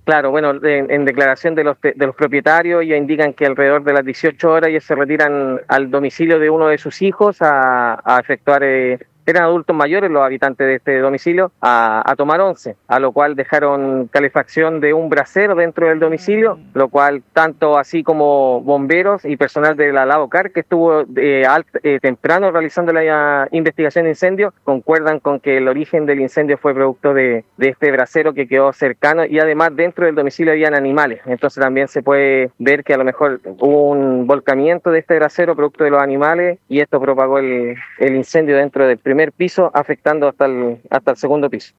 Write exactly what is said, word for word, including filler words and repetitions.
Claro, bueno, en, en declaración de los, de los propietarios, ya indican que alrededor de las dieciocho horas ya se retiran al domicilio de uno de sus hijos a, a efectuar, eh, eran adultos mayores los habitantes de este domicilio, a, a tomar once, a lo cual dejaron calefacción de un brasero dentro del domicilio, lo cual tanto así como bomberos y personal de la Lavocar, que estuvo eh, alt, eh, temprano realizando la uh, investigación de incendio, concuerdan con que el origen del incendio fue producto de, de este brasero que quedó cercano, y además dentro del domicilio habían animales, entonces también se puede ver que a lo mejor hubo un volcamiento de este brasero producto de los animales y esto propagó el, el incendio dentro del primer piso, afectando hasta el, hasta el segundo piso.